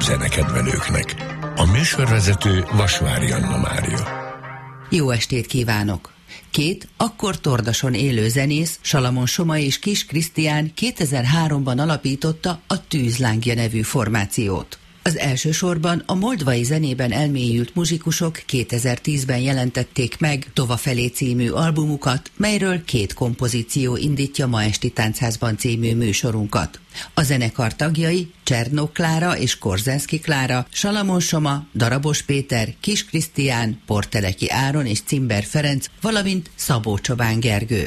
zenekedvelőknek. A műsorvezető Vasvári Anna Mária. Jó estét kívánok! Két akkor Tordason élő zenész, Salamon Soma és Kiss Krisztián 2003-ban alapította a Tűzlángja nevű formációt. Az elsősorban a moldvai zenében elmélyült muzsikusok 2010-ben jelentették meg Tova felé című albumukat, melyről 2 kompozíció indítja Ma esti Táncházban című műsorunkat. A zenekar tagjai Csernók Klára és Korzenszky Klára, Salamon Soma, Darabos Péter, Kiss Krisztián, Porteleki Áron és Cimber Ferenc, valamint Szabó Csobán Gergő.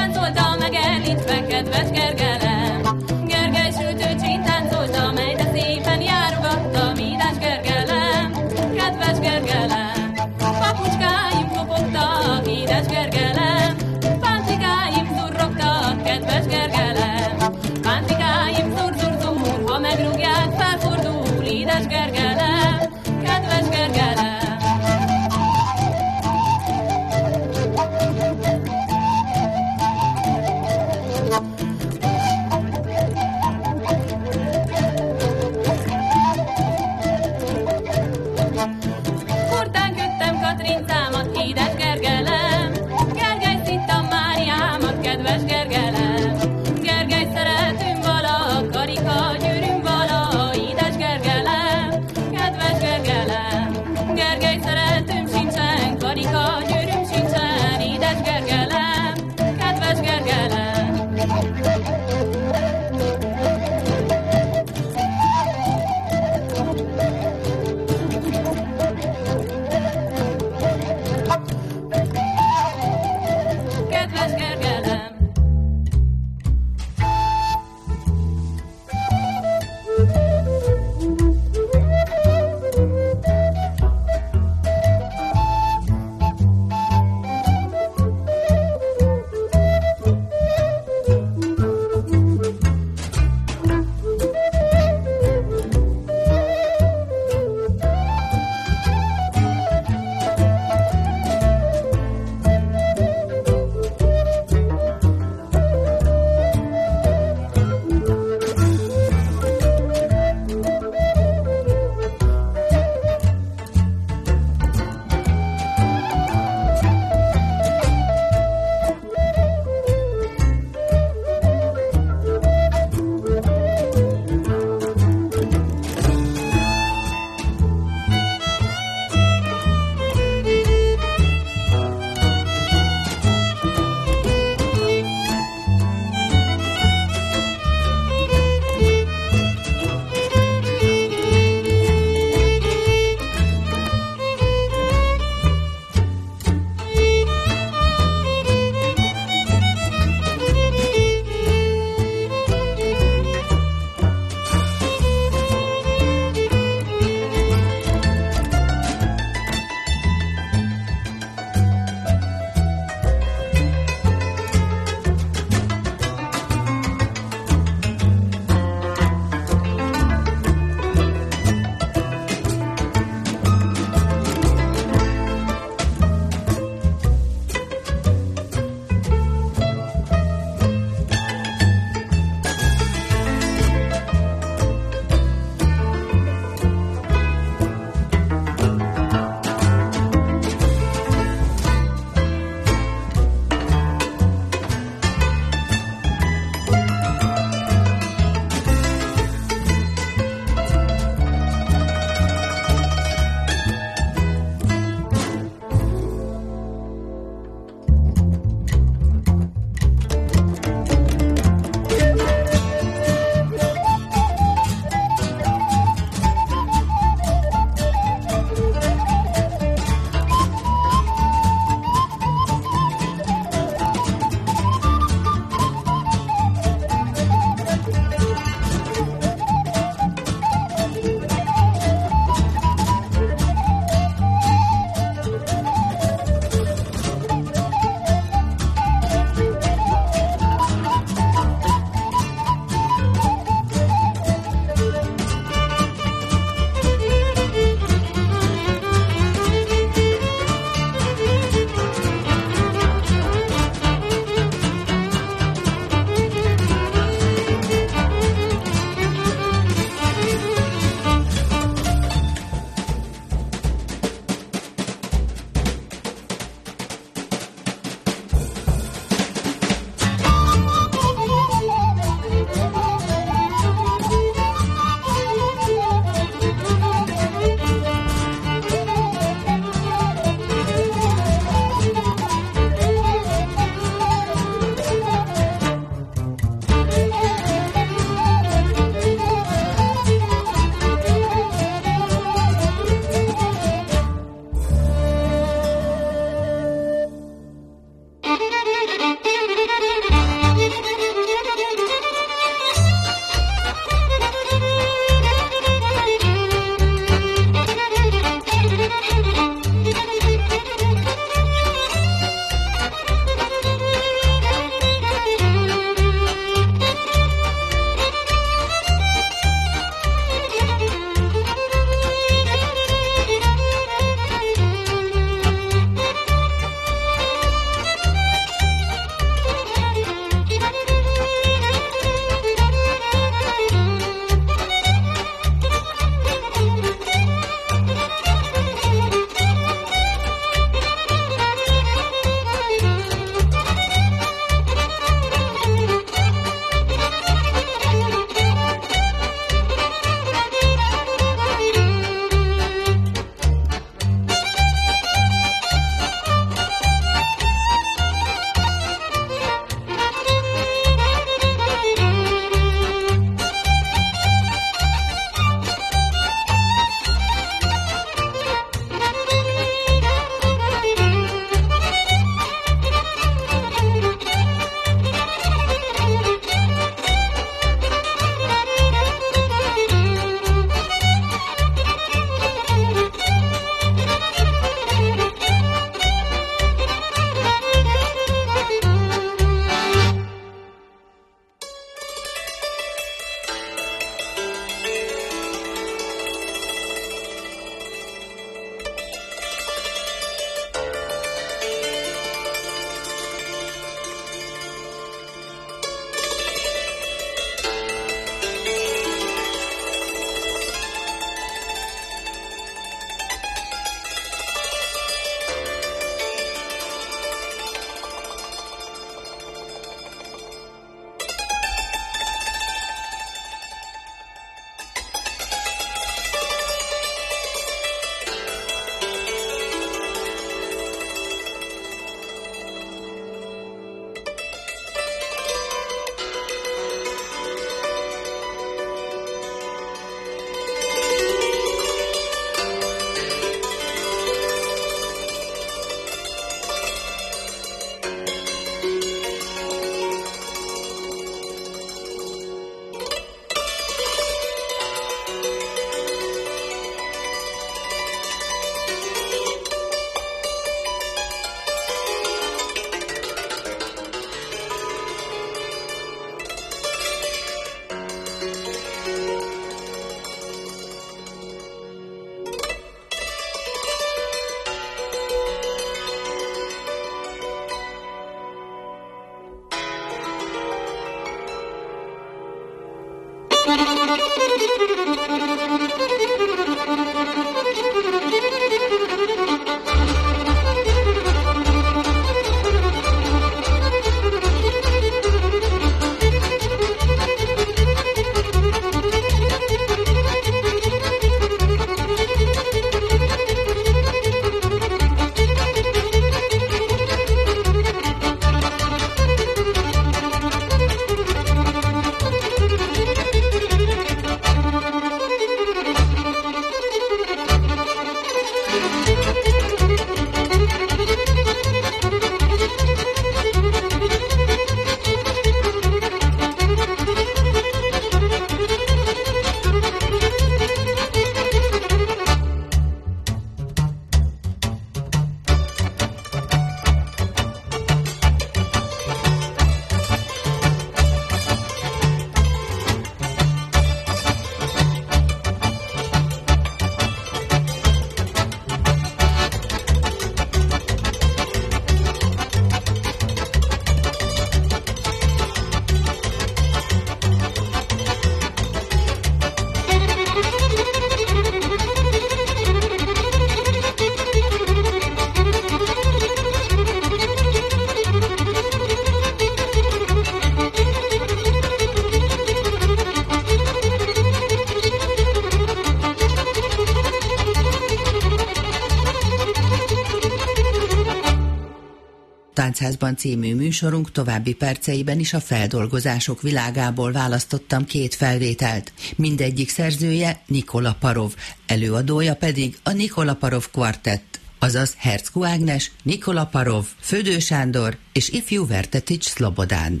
Táncházban című műsorunk további perceiben is a feldolgozások világából választottam 2 felvételt. Mindegyik szerzője Nikola Parov, előadója pedig a Nikola Parov Quartett, azaz Herckó Ágnes, Nikola Parov, Födő Sándor és ifjú Vertetics Szlobodán.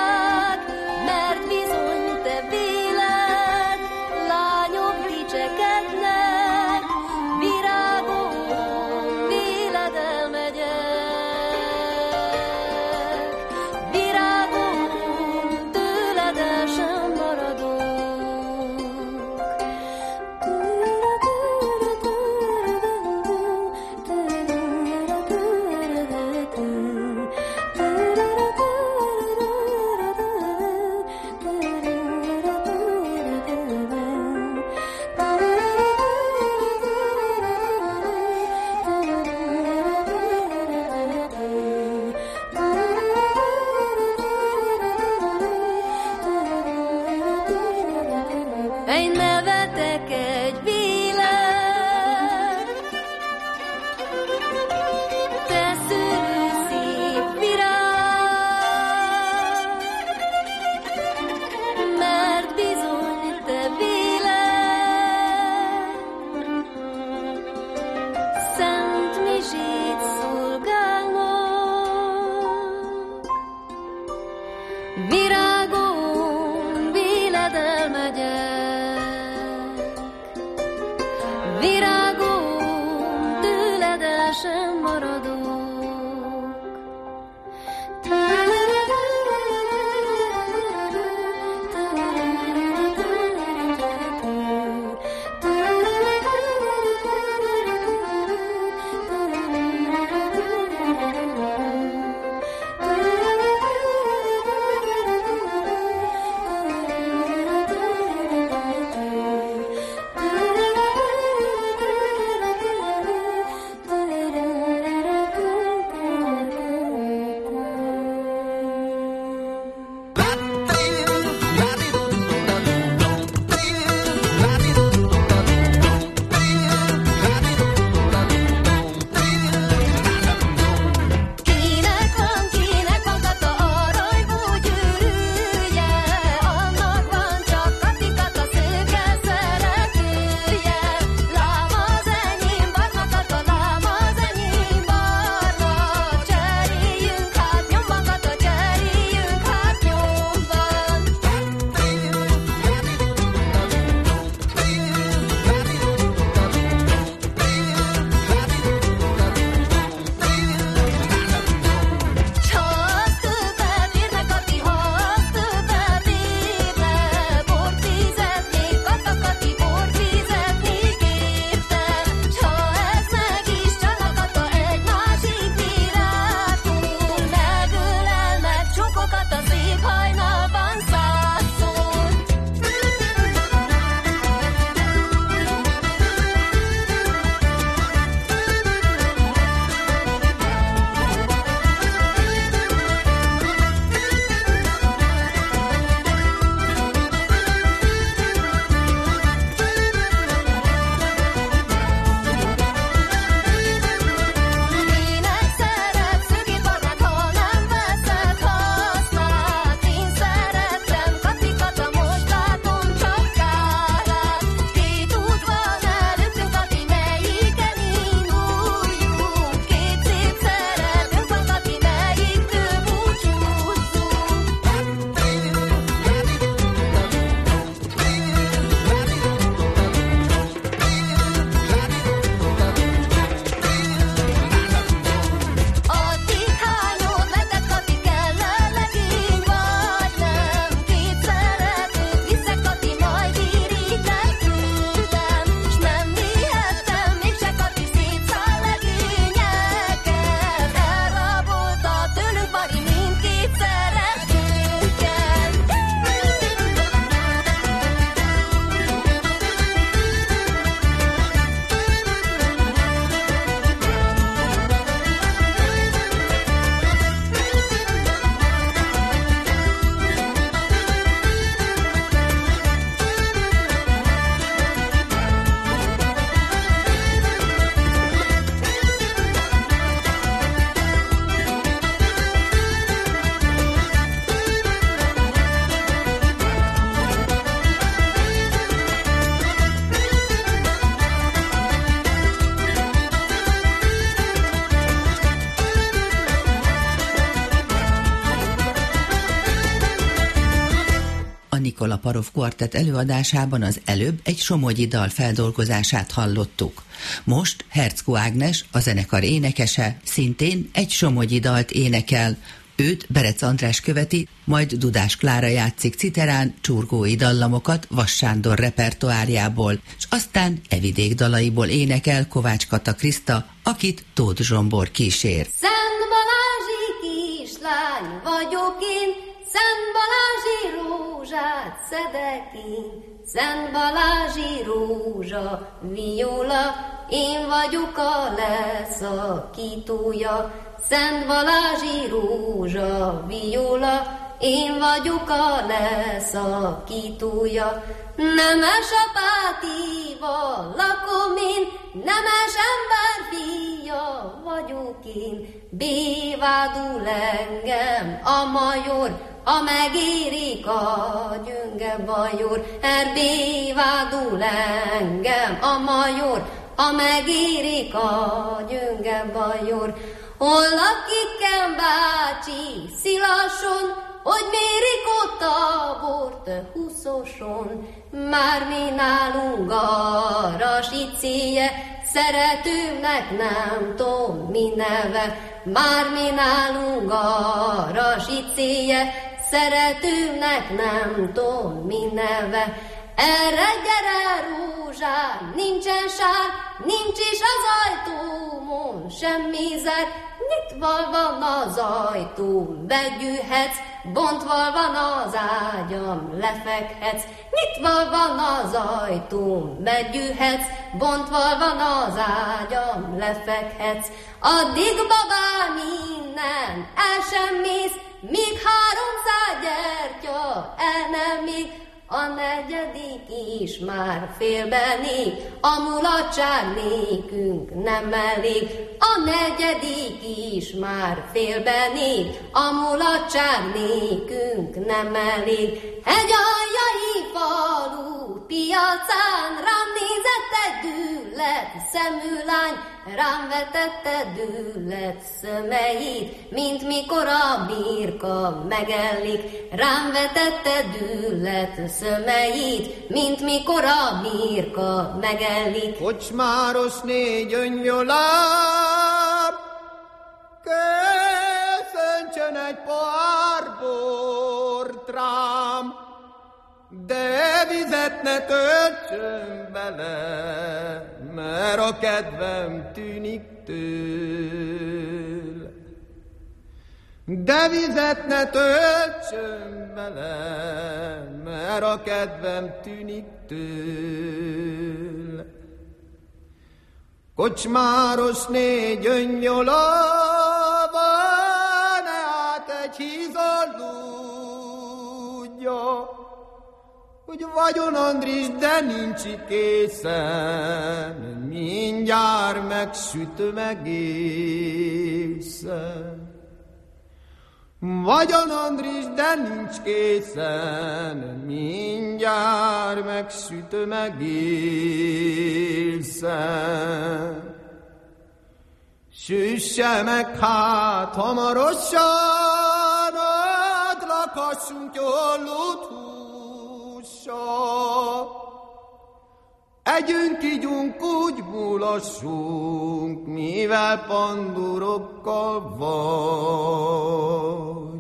Mert bizony te véled, lányom dicsekedj. Virágom, véled elmegyek, virágom, tőled el sem maradok. Nikola Parov Kvartett előadásában az előbb egy somogyi dal feldolgozását hallottuk. Most Herczko Ágnes, a zenekar énekese, szintén egy somogyi dalt énekel. Őt Berec András követi, majd Dudás Klára játszik citerán csurgói dallamokat Vass Sándor repertoárjából, és aztán evidék dalaiból énekel Kovács Kata Kriszta, akit Tóth Zsombor kísér. Szent Balázsi kislány vagyok én, Szent Balázsi rózsát szedek én, Szent Balázsi rózsa viola, én vagyok a leszakítója. Szent Balázsi rózsa viola, én vagyok a leszakítója. Nemes apátival lakom én, nemes ember fia vagyok én. Bévádul engem a major, a megérik a gyönge bajor. Bévádul engem a major, a megérik a gyönge bajor. Hol lakik bácsi Szilason, hogy mérik bort 20-oson, már mi nálunk garasicéje, szeretőmnek nem tudom mi neve, már mi nálunk garasicéje, szeretőmnek nem tudom mi neve. Erre gyere, rózsám, nincsen sár, nincs is az ajtómon semmi zár. Nyitva van az ajtóm, begyűhetsz, bontva van az ágyam, lefekhetsz. Nyitva van az ajtóm, begyűhetsz, bontva van az ágyam, lefekhetsz. Addig babám innen el sem mész, míg 300 gyertya el nem még. A 4. is már félben ég, a mulatság nékünk nem elég. A 4. is már félben ég, a mulatság nékünk nem elég. Egy aljai falu piacán rám nézett egy düllet szemű lány, rám vetette düllet szemeit, mint mikor a birka megellik. Rám vetette düllet szemeit, mint mikor a birka megellik. Kocsmárosné gyöngyölám, köszöntsön egy pohár bort rám, de vizet ne töltsön bele, mert a kedvem tűnik tőle. De vizet ne töltsön bele, mert a kedvem tűnik tőle. Kocsmárosné gyöngyölava, ne át egy hízaludja, hogy Vagyon Andris, de nincs itt készen, mindjárt megsütöm egészen. Vagyon Andris, de nincs készen, mindjárt megsütöm egészen. Süsse meg hát hamarosan, adlakassunk jólult hússal. Együnk, igyunk, úgy mulassunk, mivel pandurokkal vagyunk.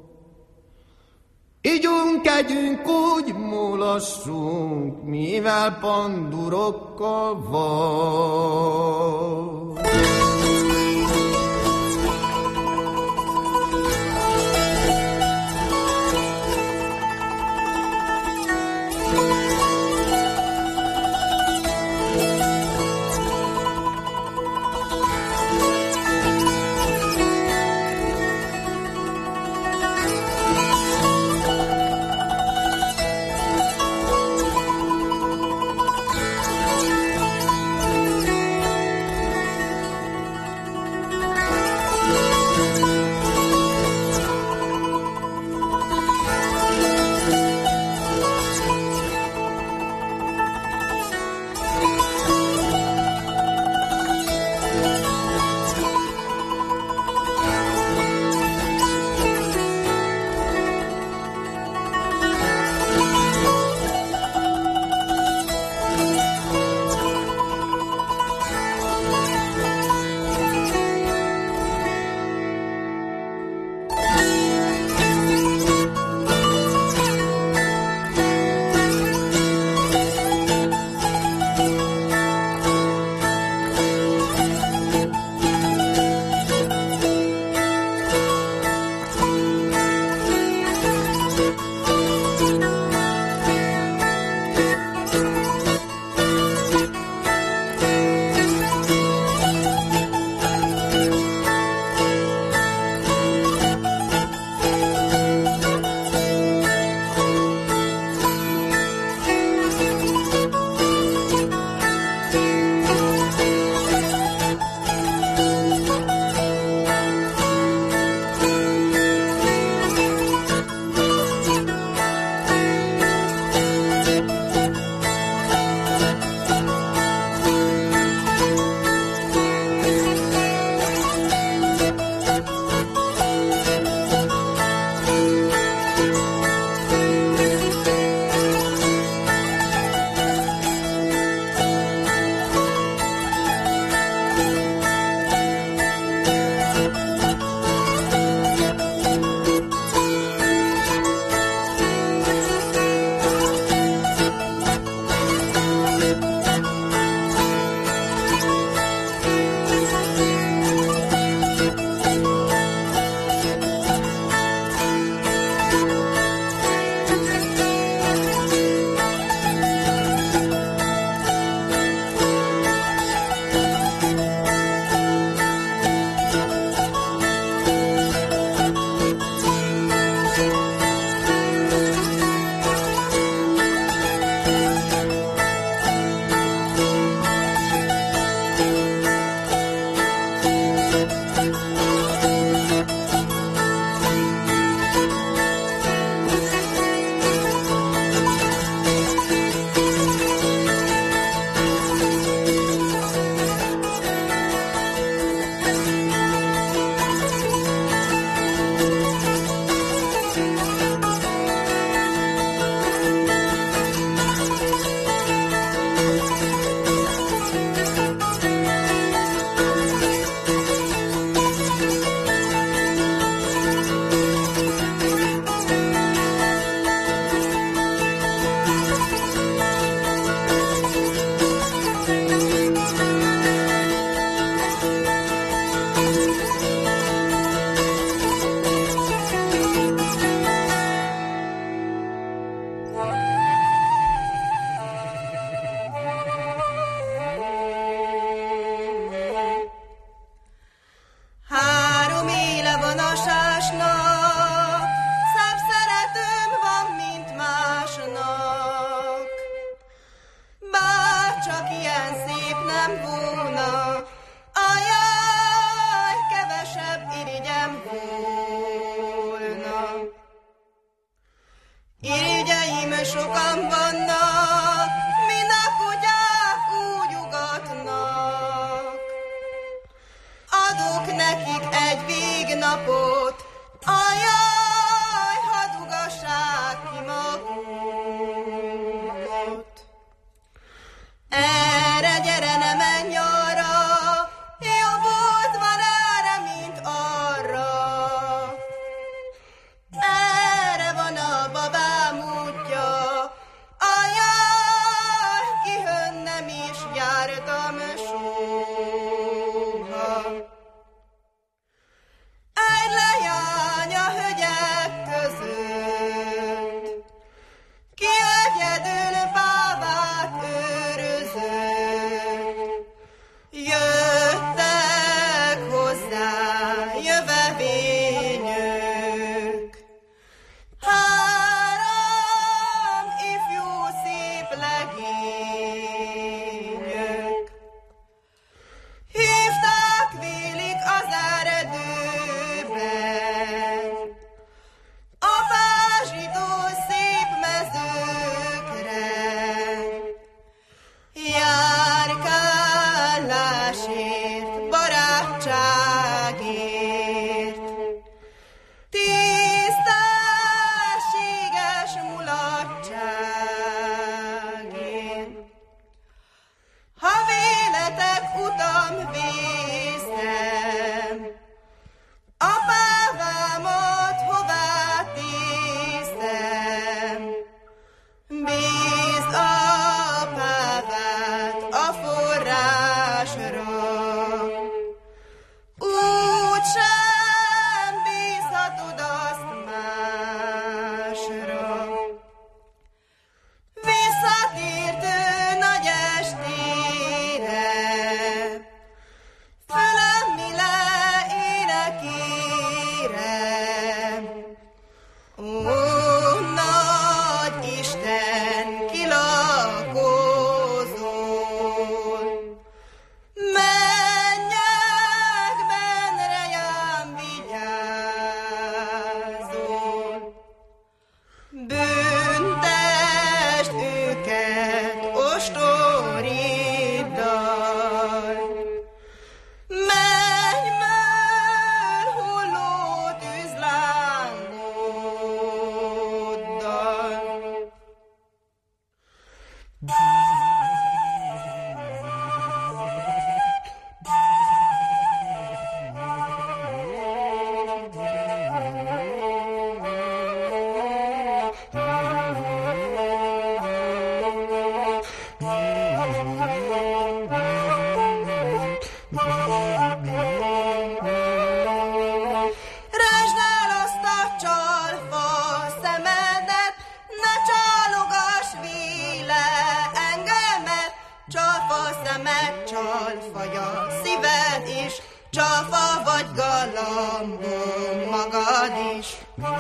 Igyunk, együnk, úgy mulassunk, mivel pandurokkal vagyunk. sokan vannak, mind a kutyák úgy ugatnak. Adok nekik egy végnapot, ajaj, hadd ugassák ki magukat. Erre gyere, ne menj arra, jobb út van erre, mint arra. Erre van a babám útja, ajaj, kihön nem is jártam soha. Egy lejány a hölgyek között, ki egyedül bábát őrözött. Jöttek hozzá jövevényök, 3 ifjú szép legényök. Hívták vélik az erdőben, a pázsitó szép mezőkre. Járkálásért, barátságért, tisztességes mulatságért. Ha véletek utam vészem, a pávámat hová tészem. Bízd a pávát a forrásra, úgysem bízhatod azt másra. Visszatért ő nagy estére, fölemmile énekére. Ó, nagy Isten, kilakozol, mennyekben rejám vigyázol. Büntesd őket ostoriddal, mennyből hulló tűzlángoddal. Rásd el azt a csalfa szemedet, ne csálogass véle engemet. Csalfa szemed, csalfaja szíved is, csalfa vagy galambom magad is.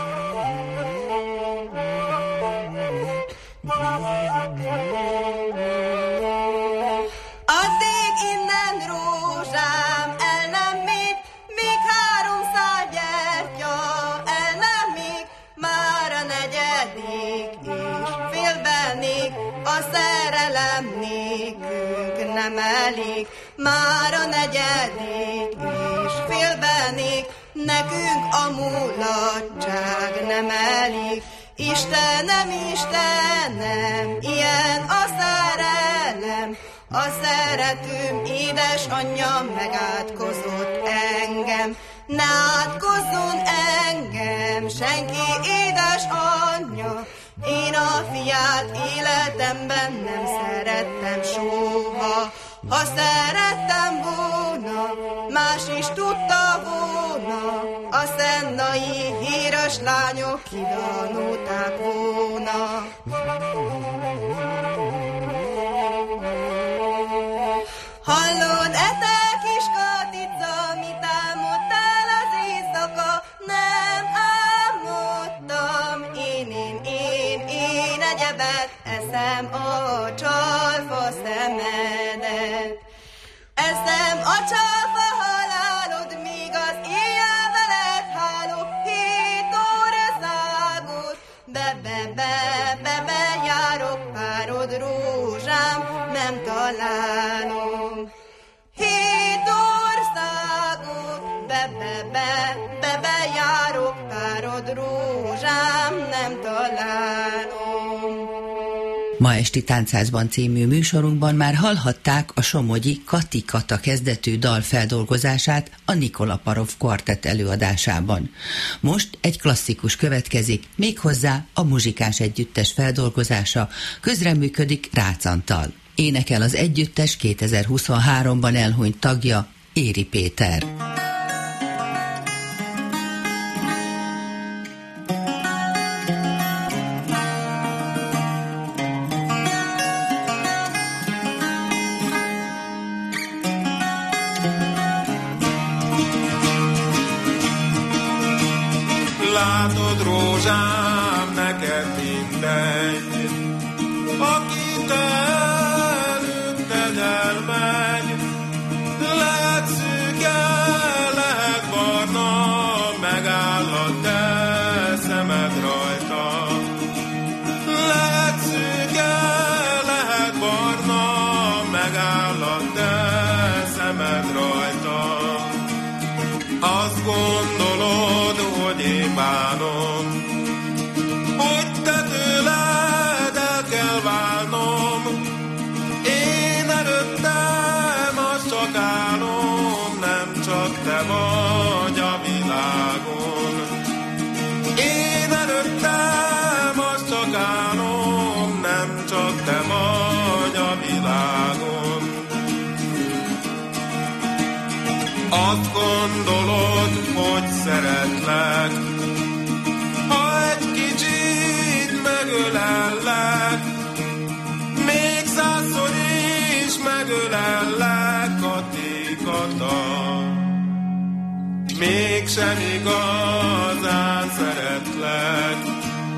Addig innen rózsám el nem mit, míg 300 gyertya el nem még, már a 4. is félbenék, a szerelem nékünk nem elég. Már a 4. is félbenék, nekünk a mulatság nem elég. Istenem, Istenem, ilyen a szerelem, a szeretőm édesanyja megátkozott engem. Ne átkozzon engem senki édesanyja, én a fiát életemben nem szerettem soha. Ha szerettem volna, más is tudta volna, a szennai híres lányok kidanulták volna. Hallod, te kis Katica, mit álmodtál az éjszaka? Nem álmodtam, én egyebet eszem a csalfa szemedet. Eszem a csalfa halálod, míg az éjjel veled hálok, 7 óra zágod, be párod, rózsám, nem találom. 7 országot be járok, párod, rózsám, nem találom. Ma esti Táncázban című műsorunkban már hallhatták a somogyi Kati Kata kezdetű dal feldolgozását a Nikola Parov kvartett előadásában. Most egy klasszikus következik, méghozzá a Muzsikás Együttes feldolgozása, közreműködik Rácz Antal. Énekel az együttes 2023-ban elhunyt tagja, Éri Péter. Látod, rózsám, neked mindegy, aki te előtted elmegy, lehet szűke, lehet barna, megáll a te szemed rajta. Lehet szűke, lehet barna, megáll a te szemed rajta. Azt gondolod, hogy én bánom, hogy te tőled el kell válnom. Én előttem, az csak álom, nem csak te vagy a világon. Én előttem, az csak álom, nem csak te vagy a világon. Azt gondolod, hogy szeretlek, ha egy kicsit megölellek, még 100-szor is megölellek, Kati Kata. Mégsem igazán szeretlek.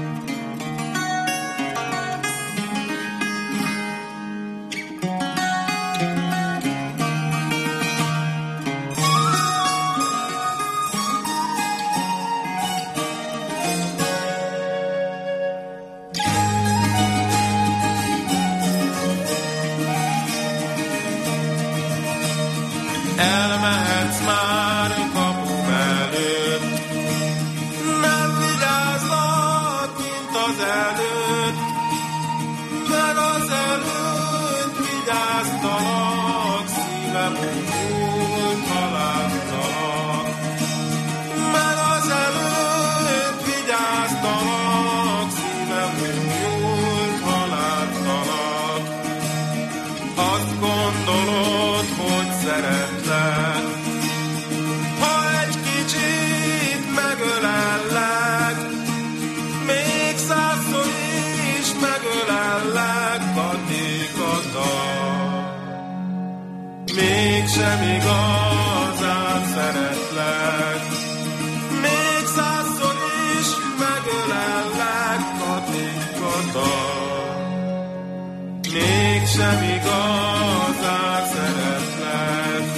Elmehetsz már kapum előtt, nem vigyázlak, mint az előtt, meg az előtt vigyáztalak, szívem újult, haláltalak. Meg az előtt vigyáztalak, szívem újult, haláltalak. Azt gondolod, hogy szeretlek, ha egy kicsit megölellek, még 100-szor is megölellek, Kati Kata. Mégsem igazán szeretlek, még 100-szor is megölellek, Kati Kata. Mégsem igazán szeretlek.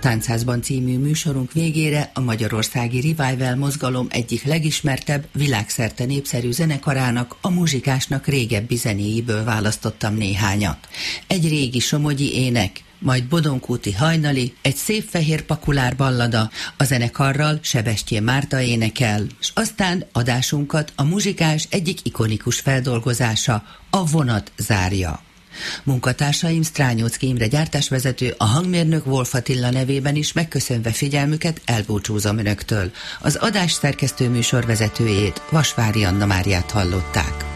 Táncházban című műsorunk végére a magyarországi Revival mozgalom egyik legismertebb, világszerte népszerű zenekarának, a Muzsikásnak régebbi zenéiből választottam néhányat. Egy régi somogyi ének, majd Bodonkúti hajnali, egy szép fehér pakulár ballada, a zenekarral Sebestyén Márta énekel, és aztán adásunkat a Muzsikás egyik ikonikus feldolgozása, a Vonat zárja. Munkatársaim Strányóczky Imre gyártásvezető, a hangmérnök Wolf Attila nevében is megköszönve figyelmüket elbúcsúzom önöktől. Az adás szerkesztő műsorvezetőjét, Vasvári Anna Máriát hallották.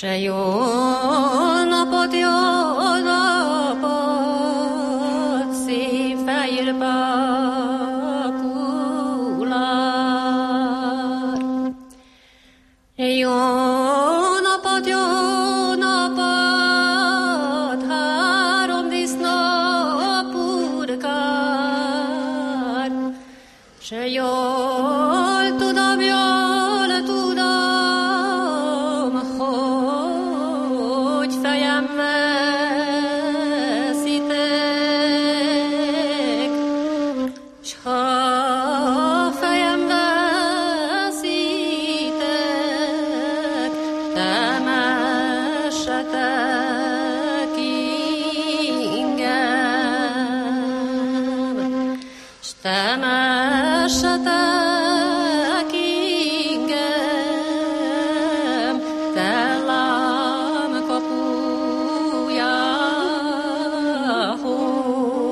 Se jó napot, szép fehér papulár. Jó napot, 3 disznó purkár. Se jól tudom, hogy fejem veszitek, s ha fejem veszitek, temessetek ingem, s temessetek ingem, tellám kapujához.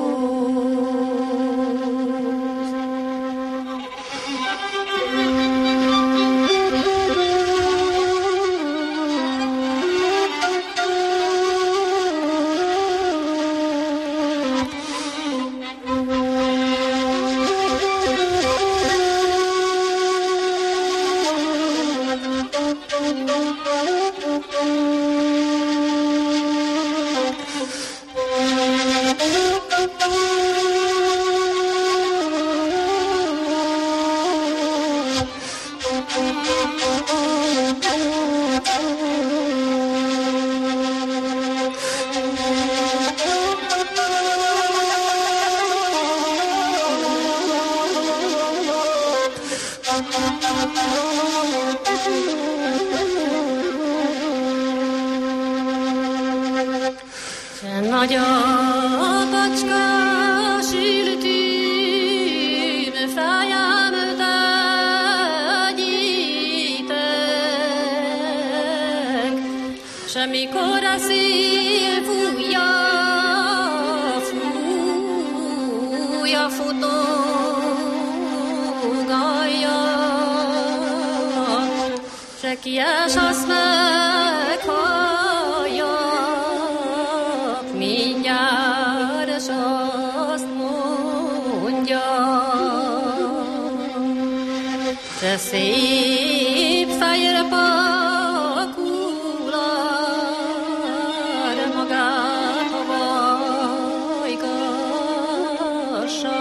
Nagy a bacskás ültűn, fejem tegyítek, s amikor a szél fújja, futogalja, se kies azt meghallja, mindjárt s azt mondja, te szép fehér pakulár, magát havajgassa.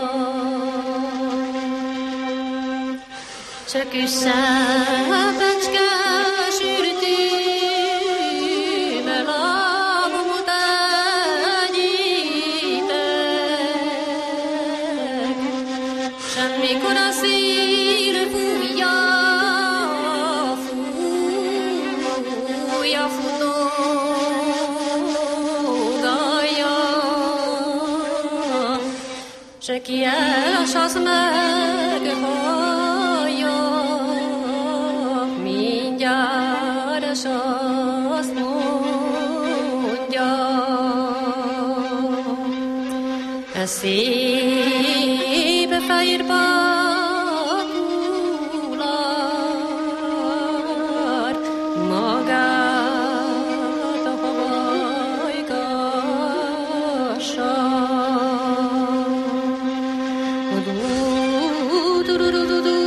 Csak üsszebbecskes ürtűmmel lábamot egyítek, semmikor a szél fújja, futogalja, se kies az meghallja, mindjárt s azt mondja, ez szép fehér pakulár, magát a havajgassa.